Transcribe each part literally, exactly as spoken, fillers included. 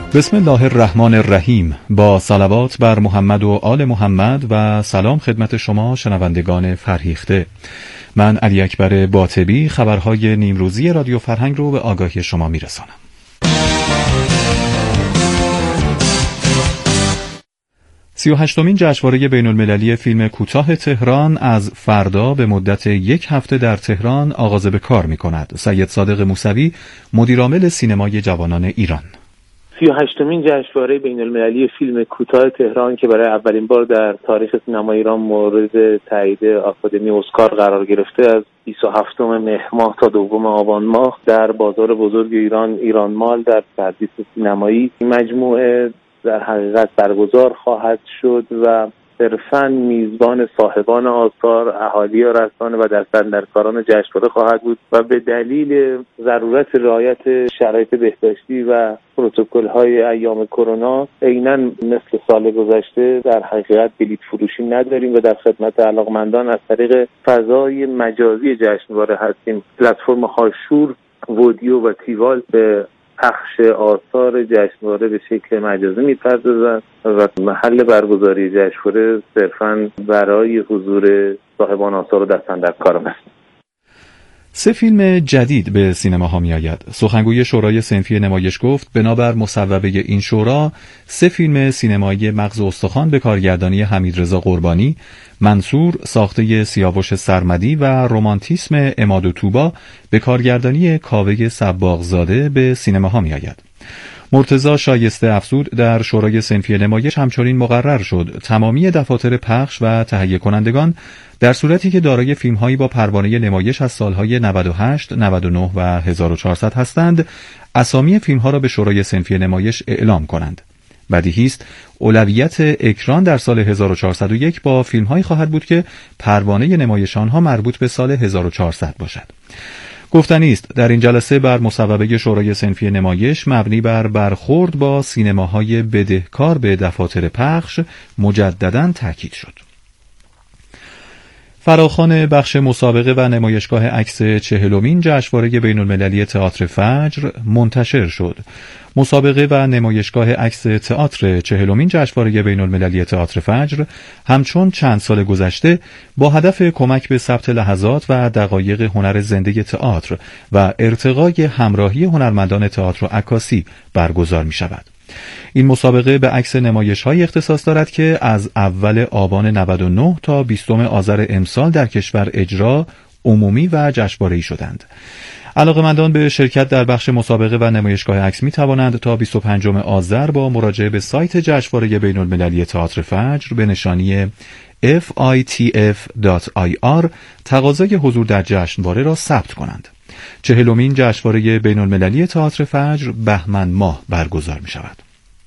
بسم الله الرحمن الرحیم. با صلوات بر محمد و آل محمد و سلام خدمت شما شنوندگان فرهیخته. من علی اکبر باطبی خبرهای نیمروزی رادیو فرهنگ رو به آگاهی شما میرسانم. سی و هشتمین جشنواره بین المللی فیلم کوتاه تهران از فردا به مدت یک هفته در تهران آغاز به کار می کند. سید صادق موسوی، مدیرعامل سینمای جوانان ایران: سی و هشتمین جشنواره بین المللی فیلم کوتاه تهران که برای اولین بار در تاریخ سینما ایران مورد تایید آکادمی اسکار قرار گرفته، از بیست و هفتم مهر ماه تا دوم آبان ماه در بازار بزرگ ایران ایران مال در پردیس سینمایی مجموعه در حقیقت برگزار خواهد شد و صرفاً میزبان صاحبان آثار، اهالی رسانه و دستاندرکاران جشنواره خواهد بود و به دلیل ضرورت رعایت شرایط بهداشتی و پروتکل‌های ایام کرونا عیناً مثل سال گذشته در حقیقت بلیط فروشی نداریم و در خدمت علاقمندان از طریق فضای مجازی جشنواره هستیم. پلتفرم هاشور، ودیو و تیوال به پخش آثار جشنواره به شکل مجازی می‌پردازند و محل برگزاری جشنواره صرفاً برای حضور صاحبان آثار و دستاندرکاران است. سه فیلم جدید به سینماها می آید. سخنگوی شورای صنفی نمایش گفت بنابر مصوبه این شورا سه فیلم سینمایی مغز استخوان به کارگردانی حمیدرضا قربانی، منصور ساخته سیاوش سرمدی و رمانتیسم عماد و طوبا به کارگردانی کاوه صباغزاده به سینماها می آید. مرتضی شایسته افزود در شورای صنفی نمایش همچنین مقرر شد تمامی دفاتر پخش و تهیه کنندگان در صورتی که دارای فیلم‌هایی با پروانه نمایش از سالهای نود و هشت، نود و نه و هزار و چهارصد هستند، اسامی فیلم‌ها را به شورای صنفی نمایش اعلام کنند. بدیهی است اولویت اکران در سال هزار و چهارصد و یک با فیلم‌هایی خواهد بود که پروانه نمایش آنها مربوط به سال هزار و چهارصد باشد. گفتنی است در این جلسه بر مصوبه شورای صنفی نمایش مبنی بر برخورد با سینماهای بدهکار به دفاتر پخش مجدداً تاکید شد. فراخوان بخش مسابقه و نمایشگاه عکس چهلمین جشنواره بین المللی تئاتر فجر منتشر شد. مسابقه و نمایشگاه عکس تئاتر چهلمین جشنواره بین المللی تئاتر فجر همچون چند سال گذشته با هدف کمک به ثبت لحظات و دقایق هنر زنده تئاتر و ارتقای همراهی هنرمندان تئاتر و عکاسی برگزار می شود. این مسابقه به عکس نمایش‌های اختصاص دارد که از اول آبان نود و نه تا بیستم آذر امسال در کشور اجرا، عمومی و جشنواره‌ای شدند. علاقه‌مندان به شرکت در بخش مسابقه و نمایشگاه عکس می توانند تا بیست و پنجم آذر با مراجعه به سایت جشنواره بین المللی تئاتر فجر به نشانی اف آی تی اف دات آی آر تقاضای حضور در جشنواره را ثبت کنند. چهلمین جشنواره بین المللی تئاتر فجر بهمن ماه برگزار می شود.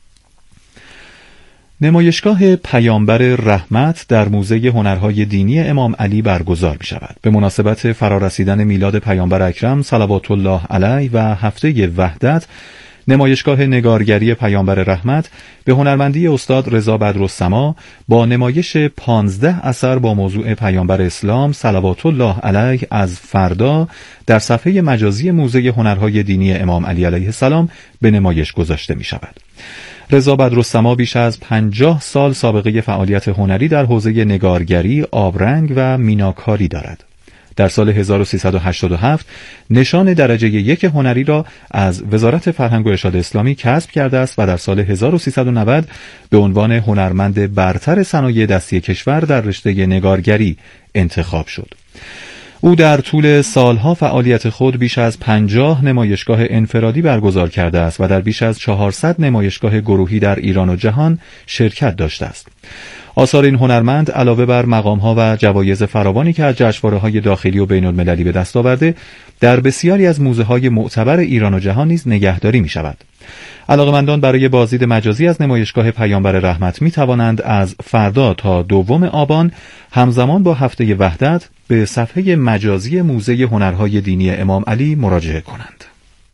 نمایشگاه پیامبر رحمت در موزه هنرهای دینی امام علی برگزار می شود. به مناسبت فرارسیدن میلاد پیامبر اکرم صلوات الله علیه و هفته وحدت، نمایشگاه نگارگری پیامبر رحمت به هنرمندی استاد رضا بدرالسما با نمایش پانزده اثر با موضوع پیامبر اسلام صلوات الله علیه از فردا در صفحه مجازی موزه هنرهای دینی امام علی علیه السلام به نمایش گذاشته می شود. رضا بدرالسما بیش از پنجاه سال سابقه فعالیت هنری در حوزه نگارگری، آبرنگ و میناکاری دارد. در سال هزار و سیصد و هشتاد و هفت نشان درجه یک هنری را از وزارت فرهنگ و ارشاد اسلامی کسب کرده است و در سال هزار و سیصد و نود به عنوان هنرمند برتر صنایع دستی کشور در رشته نگارگری انتخاب شد. او در طول سالها فعالیت خود بیش از پنجاه نمایشگاه انفرادی برگزار کرده است و در بیش از چهارصد نمایشگاه گروهی در ایران و جهان شرکت داشته است. آثار این هنرمند علاوه بر مقام‌ها و جوایز فراوانی که از جشنواره‌های داخلی و بین‌المللی به دست آورده، در بسیاری از موزه‌های معتبر ایران و جهان نیز نگهداری می‌شود. علاقه‌مندان برای بازدید مجازی از نمایشگاه پیامبر رحمت می‌توانند از فردا تا دوم آبان همزمان با هفته وحدت به صفحه مجازی موزه هنرهای دینی امام علی مراجعه کنند.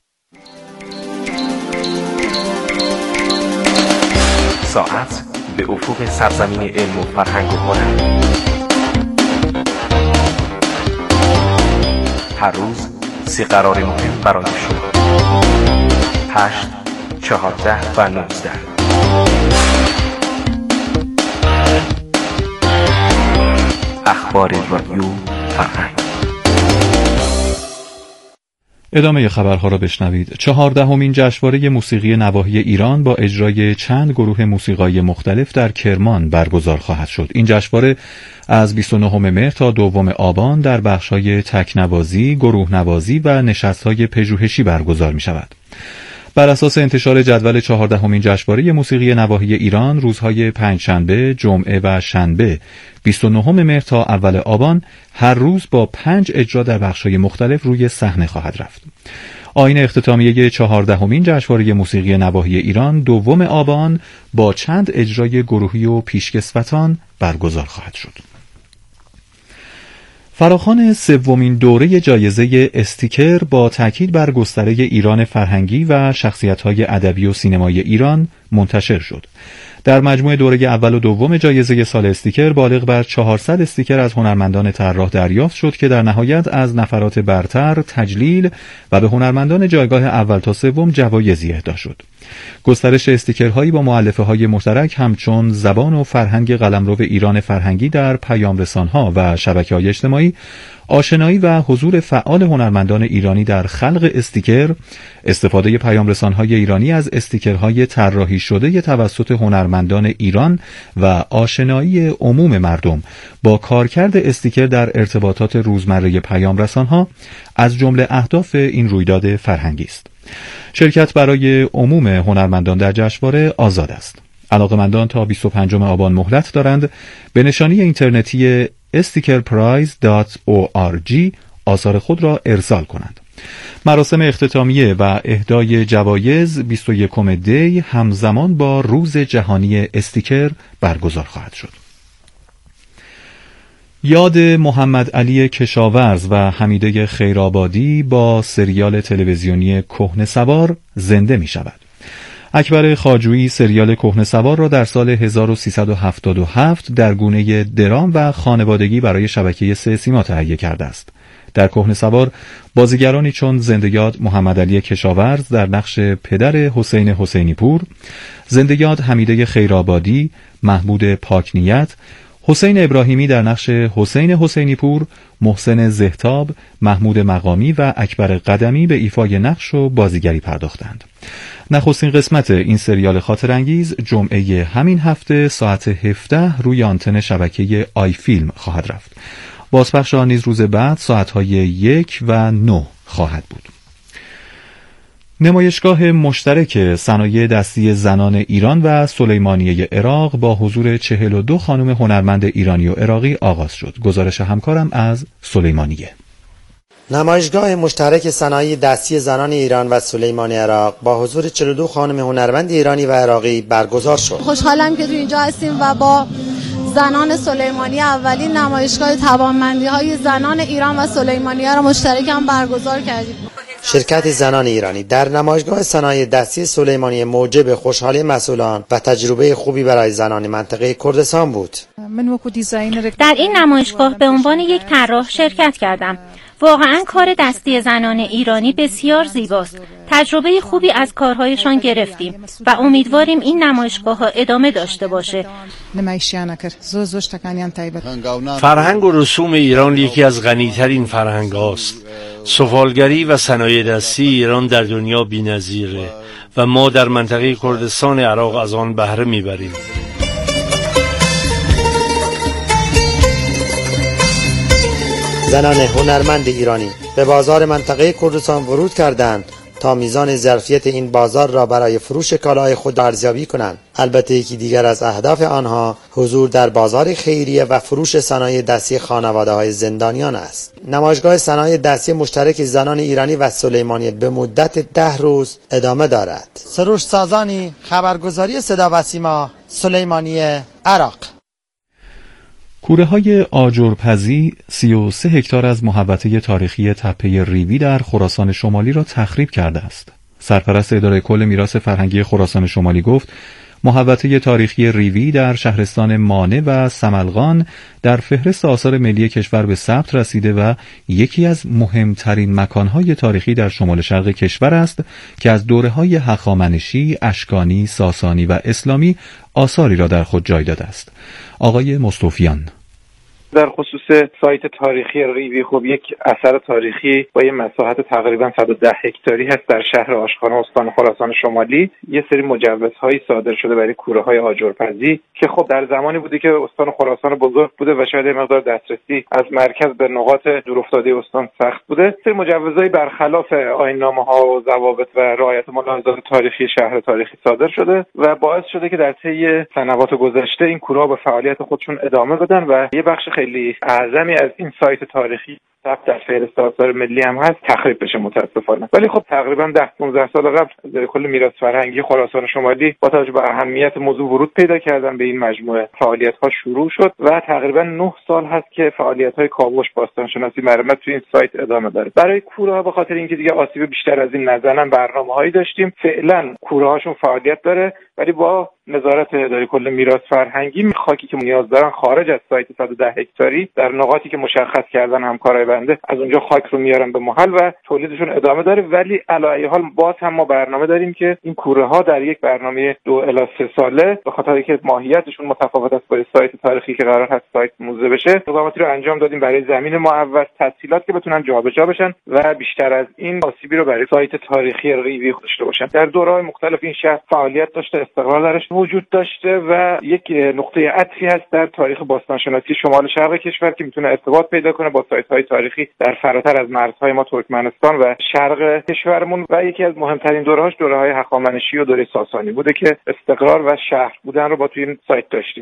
ساعت به افق سرزمین علم و فرهنگ و هنر. هر روز سی قرار مهم برای شما. هشت چهارده و نوزده. اخبار رادیو فرهنگ. ادامه خبرها را بشنوید. چهاردهمین جشنواره موسیقی نواحی ایران با اجرای چند گروه موسیقایی مختلف در کرمان برگزار خواهد شد. این جشنواره از بیست و نهم مهر تا دوم آبان در بخش‌های تکنوازی، گروه نوازی و نشست‌های پژوهشی برگزار می‌شود. بر اساس انتشار جدول چهاردهمین جشنواره موسیقی نواحی ایران، روزهای پنجشنبه، جمعه و شنبه بیست و نهم مهر تا اول آبان هر روز با پنج اجرا در بخش‌های مختلف روی صحنه خواهد رفت. آیین اختتامیه چهاردهمین جشنواره موسیقی نواحی ایران دوم آبان با چند اجرای گروهی و پیشکسوتان برگزار خواهد شد. فراخوان سومین دوره جایزه استیکر با تاکید بر گستره ایران فرهنگی و شخصیت‌های ادبی و سینمایی ایران منتشر شد. در مجموع دوره اول و دوم جایزه سال استیکر بالغ بر چهارصد استیکر از هنرمندان طراح دریافت شد که در نهایت از نفرات برتر تجلیل و به هنرمندان جایگاه اول تا سوم جوایزی اهدا شد. گسترش استیکرهایی با مؤلفه‌های مشترک همچون زبان و فرهنگ قلمرو ایران فرهنگی در پیام‌رسان‌ها و شبکه‌های اجتماعی، آشنایی و حضور فعال هنرمندان ایرانی در خلق استیکر، استفاده پیام‌رسان‌های ایرانی از استیکرهای طراحی شده توسط هنرمندان ایران و آشنایی عموم مردم با کارکرد استیکر در ارتباطات روزمره پیام‌رسان‌ها از جمله اهداف این رویداد فرهنگی است. شرکت برای عموم هنرمندان در جشنواره آزاد است. علاقه‌مندان تا بیست و پنجم آبان مهلت دارند به نشانی اینترنتی استیکر پرایز دات او آر جی آثار خود را ارسال کنند. مراسم اختتامیه و اهدای جوایز بیست و یکم دی همزمان با روز جهانی استیکر برگزار خواهد شد. یاد محمد علی کشاورز و حمیده خیرآبادی با سریال تلویزیونی کهنه‌سوار زنده می شود. اکبر خواجویی سریال کهنه‌سوار را در سال هزار و سیصد و هفتاد و هفت در گونه درام و خانوادگی برای شبکه سه سیما تهیه کرده است. در کهنه‌سوار بازیگرانی چون زنده‌یاد محمد علی کشاورز در نقش پدر حسین حسینی پور، زنده‌یاد حمیده خیرآبادی، محمود پاکنیت، حسین ابراهیمی در نقش حسین حسینی پور، محسن زهتاب، محمود مقامی و اکبر قدمی به ایفای نقش و بازیگری پرداختند. نخستین قسمت این سریال خاطرانگیز جمعه همین هفته ساعت هفده روی آنتن شبکه آی فیلم خواهد رفت. بازپخش آن نیز روز بعد ساعت‌های یک و نه خواهد بود. نمایشگاه مشترک صنایع دستی زنان ایران و سلیمانیه عراق با حضور چهل و دو خانم هنرمند ایرانی و عراقی آغاز شد. گزارش همکارم از سلیمانیه. نمایشگاه مشترک صنایع دستی زنان ایران و سلیمانیه عراق با حضور چهل و دو خانم هنرمند ایرانی و عراقی برگزار شد. خوشحالم که تو اینجا هستیم و با زنان سلیمانیه اولین نمایشگاه توانمندی‌های زنان ایران و سلیمانیه را مشترک هم برگزار کردیم. شرکت زنان ایرانی در نمایشگاه صنایع دستی سلیمانیه موجب خوشحالی مسئولان و تجربه خوبی برای زنان منطقه کردستان بود. در این نمایشگاه به عنوان یک طراح شرکت کردم. واقعا کار دستی زنان ایرانی بسیار زیباست. تجربه خوبی از کارهایشان گرفتیم و امیدواریم این نمایشگاه ها ادامه داشته باشه. فرهنگ و رسوم ایران یکی از غنی‌ترین فرهنگ هاست. سفالگری و صنایع دستی ایران در دنیا بی‌نظیره و ما در منطقه کردستان عراق از آن بهره میبریم. زنان هنرمند ایرانی به بازار منطقه کردستان ورود کردند تا میزان ظرفیت این بازار را برای فروش کالاهای خود ارزیابی کنند. البته یکی دیگر از اهداف آنها حضور در بازار خیریه و فروش صنایع دستی خانواده‌های زندانیان است. نمایشگاه صنایع دستی مشترک زنان ایرانی و سلیمانیه به مدت ده روز ادامه دارد. سروش سازانی، خبرگزاری صدا و سیما، سلیمانیه، عراق. کوره‌های آجرپزی سی و سه هکتار از محوطه تاریخی تپه ریوی در خراسان شمالی را تخریب کرده است. سرپرست اداره کل میراث فرهنگی خراسان شمالی گفت محوطه تاریخی ریوی در شهرستان مانه و سملغان در فهرست آثار ملی کشور به ثبت رسیده و یکی از مهمترین مکانهای تاریخی در شمال شرق کشور است که از دوره‌های هخامنشی، اشکانی، ساسانی و اسلامی آثاری را در خود جای داده است. آقای مصطفیان: در خصوص سایت تاریخی ریوی، خب یک اثر تاریخی با یه مساحت تقریبا صد و ده هکتاری هست در شهر آشخانه استان خراسان شمالی. یه سری مجوزهایی صادر شده برای کوره‌های آجرپزی که خب در زمانی بوده که استان خراسان بزرگ بوده و شاید مقدار دسترسی از مرکز به نقاط دورافتاده استان سخت بوده. سری مجوزهای برخلاف آیین‌نامه‌ها و ضوابط و رعایت ملاحظات تاریخی شهر تاریخی صادر شده و باعث شده که در طی سنوات گذشته این کوره‌ها به فعالیت خودشون ادامه بدن و یه بخش خیلی اعظمی از این سایت تاریخی ثبت در فهرست آثار ملی هم هست تخریب بشه متاسفانه. ولی خب تقریبا ده پانزده سال قبل در کل میراث فرهنگی خراسان شمالی با توجه به اهمیت موضوع ورود پیدا کردن به این مجموعه فعالیت‌ها شروع شد و تقریبا نه سال هست که فعالیت‌های کاوش، باستانشناسی، مرمت توی این سایت ادامه داره. برای کوره‌ها به خاطر اینکه دیگه آسیب بیشتر از این نزنن برنامه‌هایی داشتیم. فعلا کوره‌هاشون فعالیت داره ولی با نظارت اداره کل میراث فرهنگی خاکی که نیاز دارن خارج از سایت صد و ده هکتاری در نقاطی که مشخص کردن همکارای بنده از اونجا خاک رو میارن به محل و تولیدشون ادامه داره. ولی علی ای حال باز هم ما برنامه داریم که این کوره ها در یک برنامه دو الی سه ساله به خاطر اینکه ماهیتشون متفاوت است با سایت تاریخی که قرار هست سایت موزه بشه، اقداماتی رو انجام دادیم برای زمین معوض، تسهیلات که بتونن جابجا بشن و بیشتر از این آسیبی رو برای سایت تاریخی ریوی داشته باشن. در دوره‌های مختلف این شهر فعالیت داشته، استقرار درش وجود داشته و یک نقطه عطفی هست در تاریخ باستانشناسی شمال شرق کشور که میتونه ارتباط پیدا کنه با سایت‌های تاریخی در فراتر از مرزهای ما ترکمنستان و شرق کشورمون و یکی از مهمترین دوره‌هاش دوره‌های هخامنشی و دوره ساسانی بوده که استقرار و شهر بودن رو با توی این سایت داشتیم.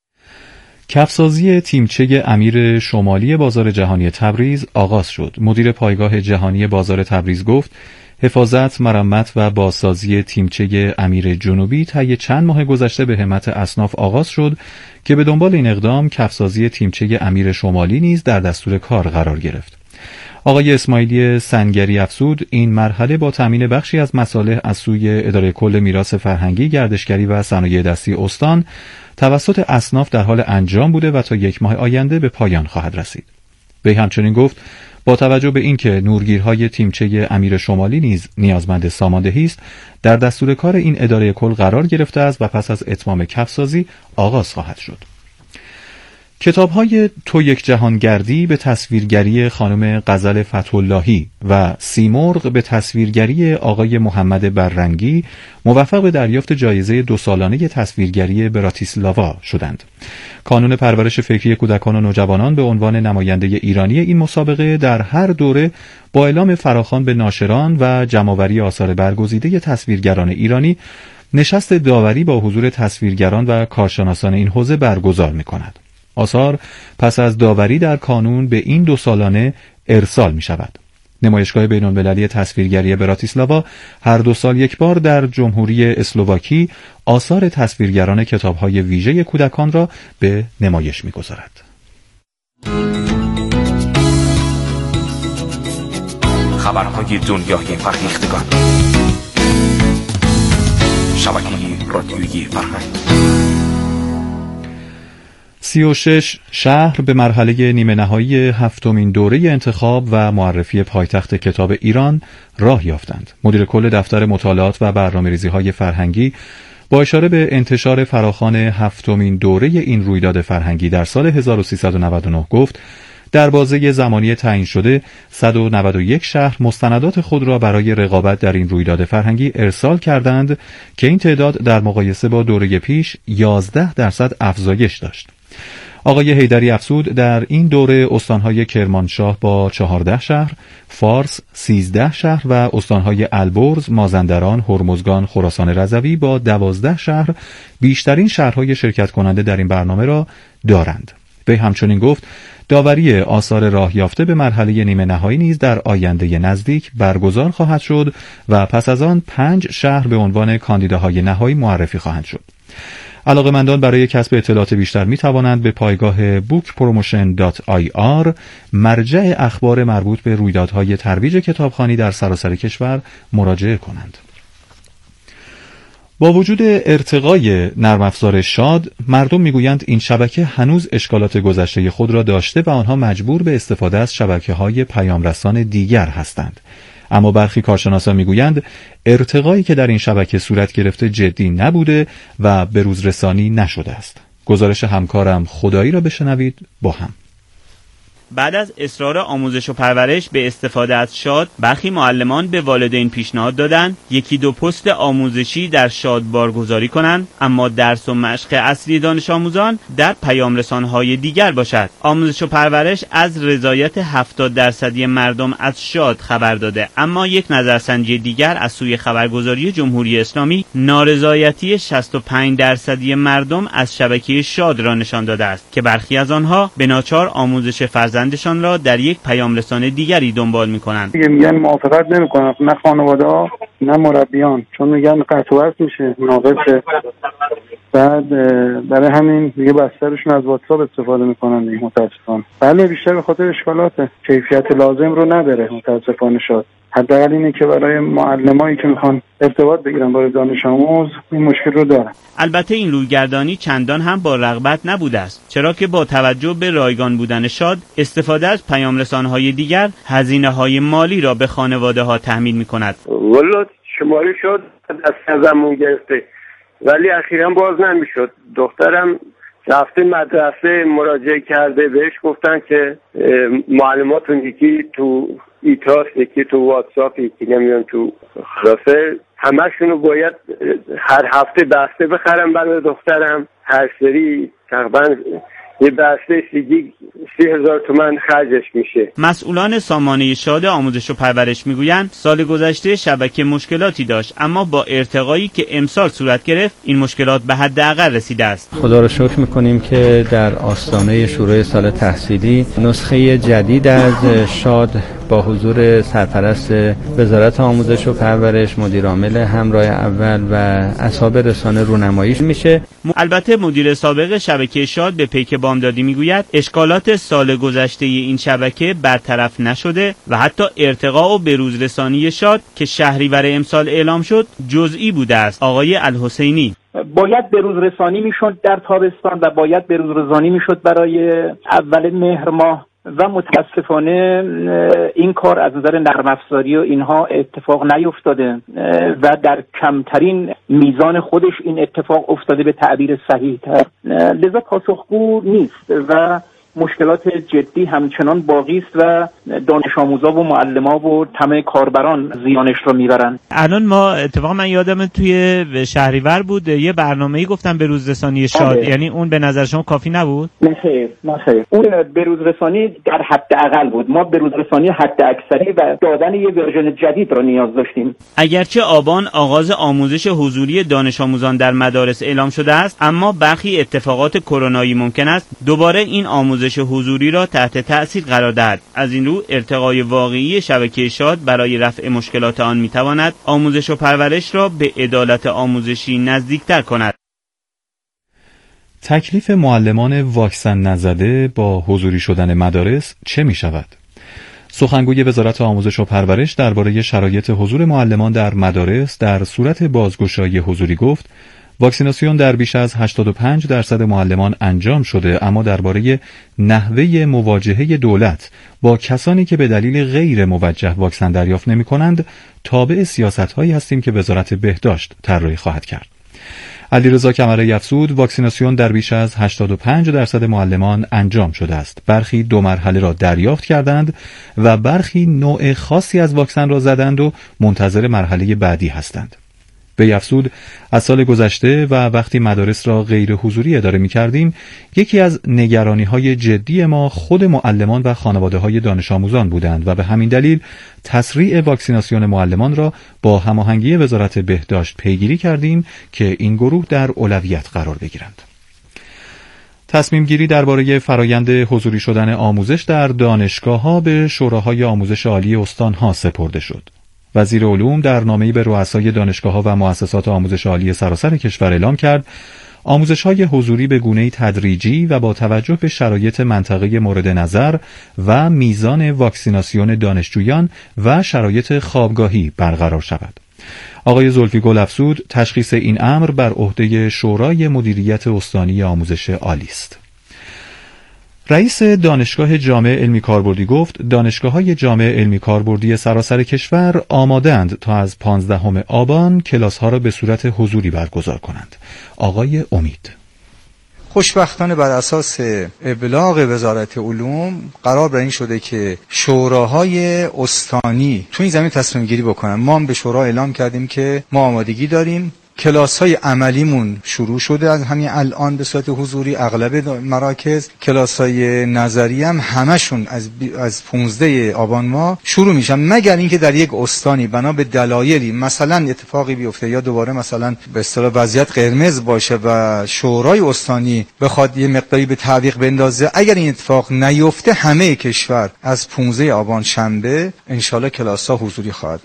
کفسازی تیمچه امیر شمالی بازار جهانی تبریز آغاز شد. مدیر پایگاه جهانی بازار تبریز گفت حفاظت، مرمت و بازسازی تیمچه امیر جنوبی طی چند ماه گذشته به همت اصناف آغاز شد که به دنبال این اقدام کفسازی تیمچه امیر شمالی نیز در دستور کار قرار گرفت. آقای اسماعیلی سنگری افزود این مرحله با تامین بخشی از مصالح از سوی اداره کل میراث فرهنگی، گردشگری و صنایع دستی استان توسط اصناف در حال انجام بوده و تا یک ماه آینده به پایان خواهد رسید. وی همچنین گفت با توجه به اینکه نورگیرهای تیمچه امیر شمالی نیز نیازمند ساماندهی است، در دستور کار این اداره کل قرار گرفته است و پس از اتمام کفسازی آغاز خواهد شد. کتاب‌های تو یک جهانگردی به تصویرگری خانم غزل فتح‌اللهی و سیمرغ به تصویرگری آقای محمد بررنگی موفق به دریافت جایزه دو سالانه تصویرگری براتیسلاوا شدند. کانون پرورش فکری کودکان و نوجوانان به عنوان نماینده ایرانی این مسابقه در هر دوره با اعلام فراخوان به ناشران و جمع‌آوری آثار برگزیده تصویرگران ایرانی نشست داوری با حضور تصویرگران و کارشناسان این حوزه برگزار می‌کند. آثار پس از داوری در کانون به این دو سالانه ارسال می شود. نمایشگاه بین‌المللی تصویرگری براتیسلاوا هر دو سال یک بار در جمهوری اسلواکی آثار تصویرگران کتاب‌های ویژه کودکان را به نمایش می‌گذارد. خبرهای دنیای فرهیختگان، شبکه رادیویی فرهنگ. سی و شش شهر به مرحله نیمه نهایی هفتمین دوره انتخاب و معرفی پایتخت کتاب ایران راه یافتند. مدیر کل دفتر مطالعات و برنامه‌ریزی‌های فرهنگی با اشاره به انتشار فراخوان هفتمین دوره این رویداد فرهنگی در سال هزار و سیصد و نود و نه گفت در بازه زمانی تعیین شده صد و نود و یک شهر مستندات خود را برای رقابت در این رویداد فرهنگی ارسال کردند که این تعداد در مقایسه با دوره پیش یازده درصد افزایش داشت. آقای حیدری افزود در این دوره استانهای کرمانشاه با چهارده شهر، فارس سیزده شهر و استانهای البرز، مازندران، هرمزگان، خراسان رضوی با دوازده شهر بیشترین شهرهای شرکت کننده در این برنامه را دارند. وی همچنین گفت داوری آثار راه یافته به مرحله نیمه نهایی نیز در آینده نزدیک برگزار خواهد شد و پس از آن پنج شهر به عنوان کاندیداهای نهایی معرفی خواهند شد. علاقه‌مندان برای کسب اطلاعات بیشتر می توانند به پایگاه بوک پروموشن دات آی آر مرجع اخبار مربوط به رویدادهای ترویج کتابخوانی در سراسر کشور مراجعه کنند. با وجود ارتقای نرم افزار شاد، مردم میگویند این شبکه هنوز اشکالات گذشته خود را داشته و آنها مجبور به استفاده از شبکه‌های پیامرسان دیگر هستند. اما برخی کارشناسان میگویند ارتقایی که در این شبکه صورت گرفته جدی نبوده و به روز رسانی نشده است. گزارش همکارم خدایی را بشنوید با هم. بعد از اصرار آموزش و پرورش به استفاده از شاد، برخی معلمان به والدین پیشنهاد دادند یکی دو پست آموزشی در شاد بارگذاری کنند، اما درس و مشق اصلی دانش آموزان در پیام رسان‌های دیگر باشد. آموزش و پرورش از رضایت هفتاد درصدی مردم از شاد خبر داده، اما یک نظرسنجی دیگر از سوی خبرگزاری جمهوری اسلامی نارضایتی شصت و پنج درصدی مردم از شبکه شاد را نشان داده است که برخی از آنها به ناچار آموزش فرزند دندشان را در یک پیام رسانه دیگری دنبال می‌کنند. میگن موافقت نمی‌کنن، نه خانواده‌ها نه مربیان، چون میگن قطع و وصل میشه، ناقصه. بعد برای همین دیگه بسترشون از واتساپ استفاده میکنن دیگه متاسفانه. بله بیشتر به خاطر اشکالاته، کیفیت لازم رو نداره متاسفانه شد. حداقل اینه که برای معلمایی که میخوان ارتباط بگیرن با دانش آموز این مشکل رو دارن. البته این رویگردانی چندان هم با رغبت نبوده است، چرا که با توجه به رایگان بودن شاد، استفاده از پیام رسانه‌های دیگر هزینه‌های مالی را به خانواده‌ها تحمیل می‌کند. والله شماره شد دست ازمون گرفته، ولی اخیراً باز نمی‌شد. دخترم رفته مدرسه مراجعه کرده، بهش گفتن که معلماتون یکی تو ایتاس، یکی تو واتساپ، یکی نمیدونم تو خلاصه همشونو باید هر هفته بسته بخرم برای دخترم. هر سری تقریبا یه بسته سیگی سی هزار تومن خرجش میشه. مسئولان سامانه شاد آموزش و پرورش میگویند سال گذشته شبکه مشکلاتی داشت، اما با ارتقایی که امسال صورت گرفت این مشکلات به حداقل رسیده است. خدا را شکر میکنیم که در آستانه شروع سال تحصیلی نسخه جدید از شاد با حضور سرپرست وزارت آموزش و پرورش، مدیر عامل همراه اول و اصحاب رسانه رونمایی میشه. البته مدیر سابق شبکه شاد به پیک بامدادی میگوید اشکالات سال گذشته این شبکه برطرف نشده و حتی ارتقا و بروز رسانی شاد که شهریور امسال اعلام شد جزئی بوده است. آقای الحسینی: باید بروز رسانی میشد در تابستان و باید بروز رسانی میشد برای اول مهر ماه و متاسفانه این کار از نظر نرم افزاری و اینها اتفاق نیفتاده و در کمترین میزان خودش این اتفاق افتاده به تعبیر صحیح تر، لذا پاسخگو نیست و مشکلات جدی همچنان باقی است و دانش آموزا و معلما و تمام کاربران زیانش رو میبرن. الان ما اتفاقا من یادم توی شهریور بود یه برنامه‌ای گفتن به روز رسانی شاد، آه. یعنی اون به نظر شما کافی نبود؟ نه خیر، نه خیر. اون به روز رسانی در حد اقل بود. ما به روز رسانی حد اکثری و دادن یه ورژن جدید رو نیاز داشتیم. اگرچه آبان آغاز آموزش حضوری دانش آموزان در مدارس اعلام شده است، اما برخی اتفاقات کرونایی ممکن است دوباره این آموزش حضوری را تحت تأثیر قرار دهد. از این رو ارتقای واقعی شبکه شاد برای رفع مشکلات آن میتواند آموزش و پرورش را به عدالت آموزشی نزدیکتر کند. تکلیف معلمان واکسن نزده با حضوری شدن مدارس چه می شود؟ سخنگوی وزارت آموزش و پرورش درباره شرایط حضور معلمان در مدارس در صورت بازگشایی حضوری گفت واکسیناسیون در بیش از هشتاد و پنج درصد معلمان انجام شده، اما درباره نحوه مواجهه دولت با کسانی که به دلیل غیر موجه واکسن دریافت نمی کنند تابع سیاست هایی هستیم که وزارت بهداشت طراحی خواهد کرد. علیرضا کمره‌ای افزود واکسیناسیون در بیش از هشتاد و پنج درصد معلمان انجام شده است. برخی دو مرحله را دریافت کردند و برخی نوع خاصی از واکسن را زدند و منتظر مرحله بعدی هستند. وی افزود از سال گذشته و وقتی مدارس را غیر حضوری اداره می کردیم یکی از نگرانی های جدی ما خود معلمان و خانواده های دانش آموزان بودند و به همین دلیل تسریع واکسیناسیون معلمان را با هماهنگی وزارت بهداشت پیگیری کردیم که این گروه در اولویت قرار بگیرند. تصمیم گیری درباره فرایند حضوری شدن آموزش در دانشگاه‌ها به شوراهای آموزش عالی استان‌ها سپرده شد. وزیر علوم در نامه‌ای به رؤسای دانشگاه‌ها و مؤسسات آموزش عالی سراسر کشور اعلام کرد آموزش‌های حضوری به گونه‌ای تدریجی و با توجه به شرایط منطقه مورد نظر و میزان واکسیناسیون دانشجویان و شرایط خوابگاهی برقرار شود. آقای زلفی گل‌افزود تشخیص این امر بر عهده شورای مدیریت استانی آموزش عالی است. رئیس دانشگاه جامعه علمی کاربردی گفت دانشگاه‌های جامعه علمی کاربردی سراسر کشور آماده‌اند تا از پانزدهم آبان کلاس‌ها را به صورت حضوری برگزار کنند. آقای امید: خوشبختانه بر اساس ابلاغ وزارت علوم قرار بر این شده که شوراهای استانی تو این زمین تصمیم گیری بکنن. ما هم به شورا اعلام کردیم که ما آمادگی داریم. کلاس های عملیمون شروع شده از همین الان به صورت حضوری اغلب مراکز. کلاس های نظری هم همشون از از پانزده آبان ماه شروع میشن، مگر اینکه در یک استانی بنا به دلایلی مثلا اتفاقی بیفته یا دوباره مثلا به اصطلاح وضعیت قرمز باشه و شورای استانی بخواد یه مقداری به تعویق بندازه. اگر این اتفاق نیفته همه کشور از پانزده آبان شنبه انشالله کلاس ها حضوری خواهد.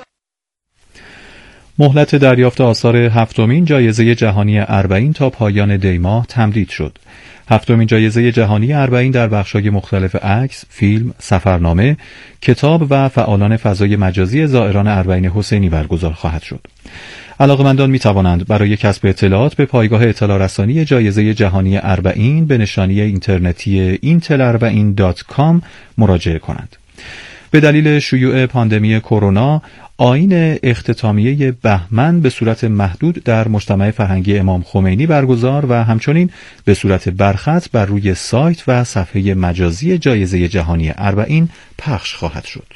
مهلت دریافت آثار هفتمین جایزه جهانی اربعین تا پایان دی ماه تمدید شد. هفتمین جایزه جهانی اربعین در بخش‌های مختلف عکس، فیلم، سفرنامه، کتاب و فعالان فضای مجازی زائران اربعین حسینی برگزار خواهد شد. علاقه‌مندان می‌توانند برای کسب اطلاعات به پایگاه اطلاع رسانی جایزه جهانی اربعین به نشانی اینترنتی اینتل اربعین دات کام مراجعه کنند. به دلیل شیوع پاندمی کرونا، آیین اختتامیه بهمن به صورت محدود در مجتمع فرهنگی امام خمینی برگزار و همچنین به صورت برخط بر روی سایت و صفحه مجازی جایزه جهانی اربعین پخش خواهد شد.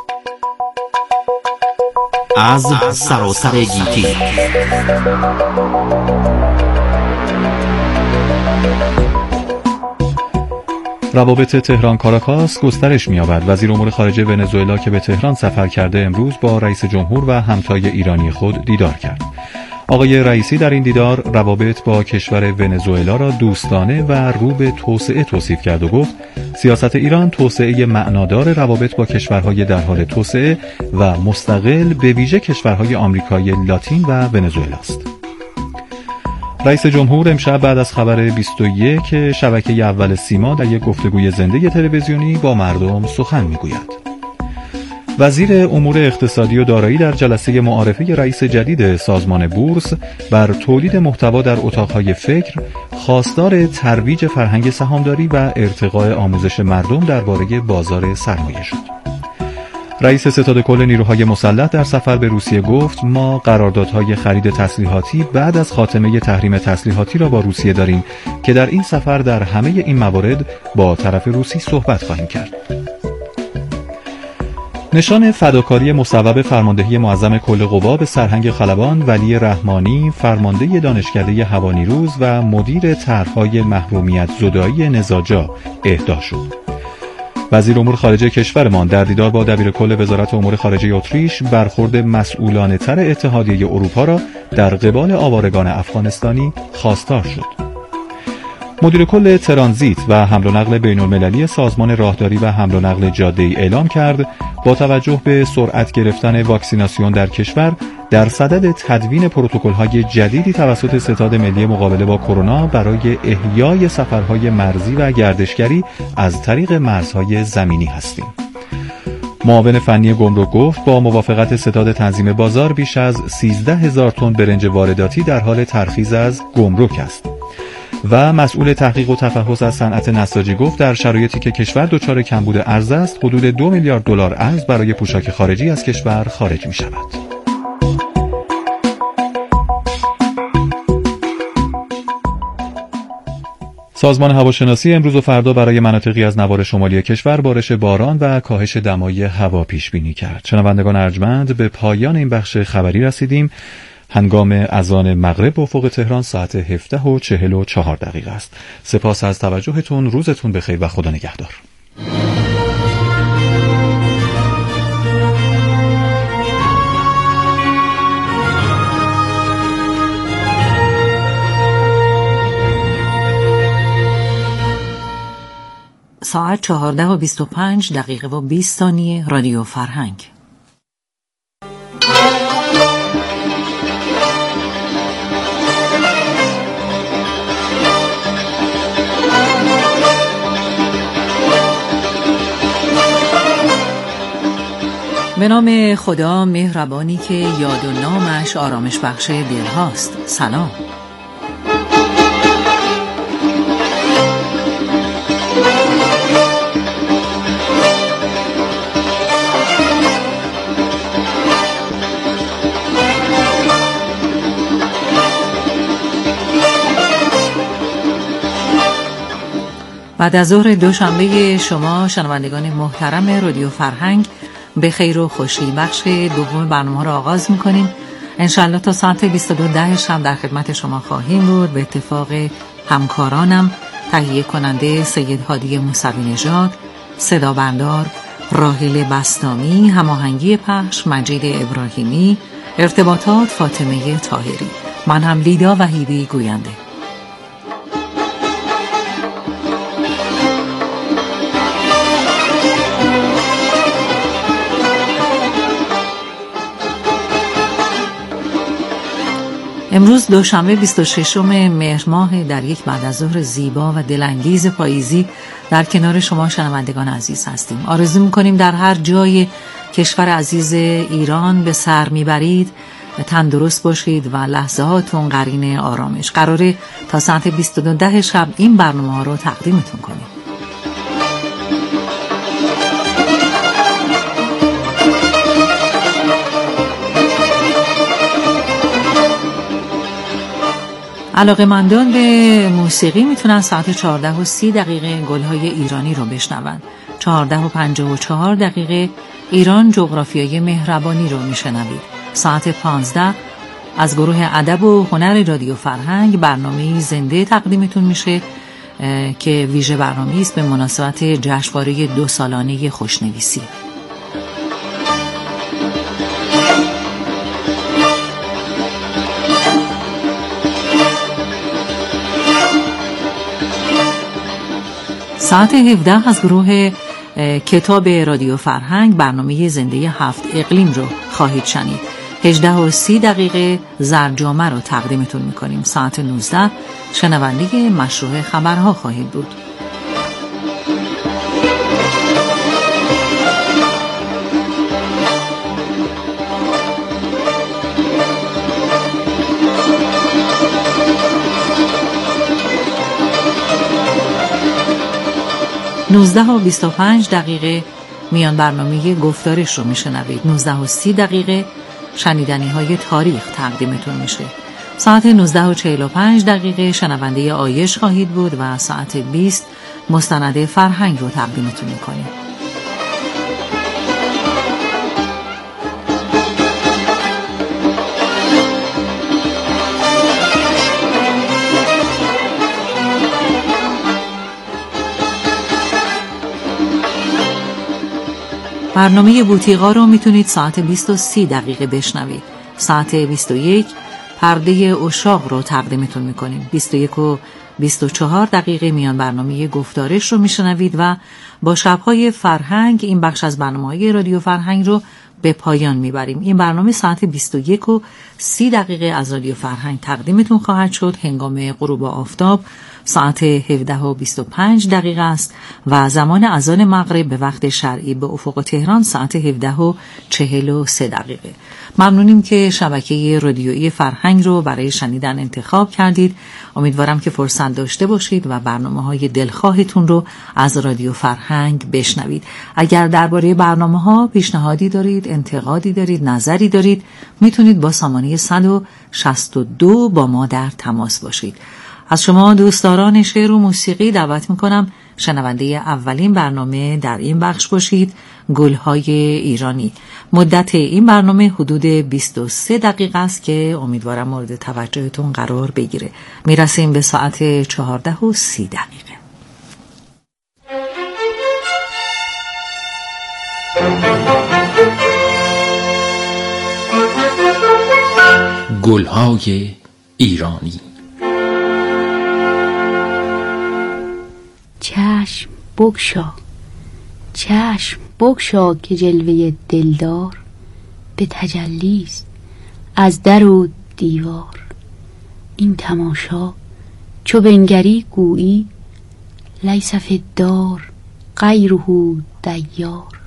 از سراسر گیتی روابط تهران کاراکاس گسترش می‌یابد. وزیر امور خارجه ونزوئلا که به تهران سفر کرده امروز با رئیس جمهور و همتای ایرانی خود دیدار کرد. آقای رئیسی در این دیدار روابط با کشور ونزوئلا را دوستانه و رو به توسعه توصیف کرد و گفت سیاست ایران توسعه معنادار روابط با کشورهای در حال توسعه و مستقل به ویژه کشورهای آمریکای لاتین و ونزوئلا است. رئیس جمهور امشب بعد از خبر بیست و یک شبکه اول سیما در یک گفتگوی زنده تلویزیونی با مردم سخن میگوید. وزیر امور اقتصادی و دارایی در جلسه معارفه رئیس جدید سازمان بورس بر تولید محتوا در اتاقهای فکر خواستار ترویج فرهنگ سهامداری و ارتقاء آموزش مردم درباره بازار سرمایه شد. رئیس ستاد کل نیروهای مسلح در سفر به روسیه گفت ما قراردادهای خرید تسلیحاتی بعد از خاتمه تحریم تسلیحاتی را با روسیه داریم که در این سفر در همه این موارد با طرف روسی صحبت خواهیم کرد. نشان فداکاری مصوب فرماندهی معظم کل قوا به سرهنگ خلبان ولی رحمانی، فرمانده دانشکده هوانیروز و مدیر طرح‌های محرومیت زدایی نزاجا اهدا شد. وزیر امور خارجه کشورمان در دیدار با دبیر کل وزارت امور خارجه اتریش برخورد مسئولانه تر اتحادیه اروپا را در قبال آوارگان افغانستانی خواستار شد. مدیر کل ترانزیت و حمل و نقل بین المللی سازمان راهداری و حمل و نقل جاده‌ای اعلام کرد با توجه به سرعت گرفتن واکسیناسیون در کشور در صدد تدوین پروتکل‌های جدیدی توسط ستاد ملی مقابله با کرونا برای احیای سفرهای مرزی و گردشگری از طریق مرزهای زمینی هستیم. معاون فنی گمرک گفت با موافقت ستاد تنظیم بازار بیش از سیزده هزار تن برنج وارداتی در حال ترخیص از گمرک است. و مسئول تحقیق و تفحص از صنعت نساجی گفت در شرایطی که کشور دچار کمبود ارز است حدود دو میلیارد دلار ارز برای پوشاک خارجی از کشور خارج می شود. سازمان هواشناسی امروز و فردا برای مناطقی از نوار شمالی کشور بارش باران و کاهش دمای هوا پیش بینی کرد. شنوندگان ارجمند، به پایان این بخش خبری رسیدیم. هنگام اذان مغرب افق تهران ساعت هفده و چهل و چهار دقیقه است. سپاس از توجهتون، روزتون بخیر و خدا نگهدار. ساعت چهارده و بیست و پنج دقیقه و بیست ثانیه. رادیو فرهنگ. به نام خدا مهربانی که یاد و نامش آرامش بخش دل هاست. سلام. بعد از ظهر دوشنبه شما شنوندگان محترم رادیو فرهنگ به خیر و خوشی. بخش دوم برنامه را آغاز می‌کنیم. انشالله تا ساعت بیست و دو ده شب در خدمت شما خواهیم بود. به اتفاق همکارانم تهیه کننده سید هادی موسوی نژاد، صدا بردار راحل بسطامی، هماهنگی پخش مجید ابراهیمی، ارتباطات فاطمه طاهری، من هم لیدا وحیدی گوینده. امروز دوشنبه بیست و ششم مهر ماه در یک بعد از ظهر زیبا و دلانگیز پاییزی در کنار شما شنوندگان عزیز هستیم. آرزو می‌کنیم در هر جای کشور عزیز ایران به سر میبرید تندرست باشید و لحظه هاتون قرین آرامش. قراره تا ساعت بیست و دو ده شب این برنامه ها رو تقدیمتون کنیم. علاقه‌مندان به موسیقی میتونن ساعت چهارده و سی دقیقه گل‌های ایرانی رو بشنون. چهارده و پنجاه و چهار دقیقه ایران جغرافیای مهربانی رو میشنوید. ساعت پانزده از گروه ادب و هنر رادیو فرهنگ برنامه زنده تقدیمتون میشه که ویژه برنامه‌ای است به مناسبت جشنواره دو سالانه خوشنویسی. ساعت هفده از گروه کتاب رادیو فرهنگ برنامه زنده هفت اقلیم رو خواهید شنید. هجده و سی دقیقه زرجامه رو تقدیمتون میکنیم. ساعت نوزده شنونده مشروع خبرها خواهید بود. نوزده و بیست و پنج دقیقه میان برنامه گفتارش رو میشنوید. نوزده و سی دقیقه شنیدنی های تاریخ تقدیمتون میشه. ساعت نوزده و چهل و پنج دقیقه شنونده آیش خواهید بود و ساعت بیست مستند فرهنگ رو تقدیمتون میکنیم. برنامه بوتیقا رو میتونید ساعت بیست و سی دقیقه بشنوید. ساعت بیست و یک پرده عشاق رو تقدیمتون میکنیم. بیست و یک و بیست و چهار دقیقه میان برنامه گفتارش رو میشنوید و با شبهای فرهنگ این بخش از برنامه‌های رادیو فرهنگ رو به پایان میبریم. این برنامه ساعت بیست و یک و سی دقیقه از رادیو فرهنگ تقدیمتون خواهد شد. هنگام غروب آفتاب ساعت هفده و بیست و پنج دقیقه است و زمان اذان مغرب به وقت شرعی به افق تهران ساعت هفده و چهل و سه دقیقه. ممنونیم که شبکه رادیویی فرهنگ رو برای شنیدن انتخاب کردید. امیدوارم که فرصت داشته باشید و برنامه‌های دلخواهتون رو از رادیو فرهنگ بشنوید. اگر درباره برنامه‌ها پیشنهادی دارید، انتقادی دارید، نظری دارید، میتونید با سامانه صد و شصت و دو با ما در تماس باشید. از شما دوستداران شعر و موسیقی دعوت میکنم شنونده اولین برنامه در این بخش باشید، گل‌های ایرانی. مدت این برنامه حدود بیست و سه دقیقه است که امیدوارم مورد توجهتون قرار بگیره. میرسیم به ساعت چهارده و سی دقیقه. گل‌های ایرانی. چشم بگشا، چشم بگشا که جلوه دلدار به تجلیست از در و دیوار. این تماشا چو بنگری گویی لیس فی الدار غیره دیار.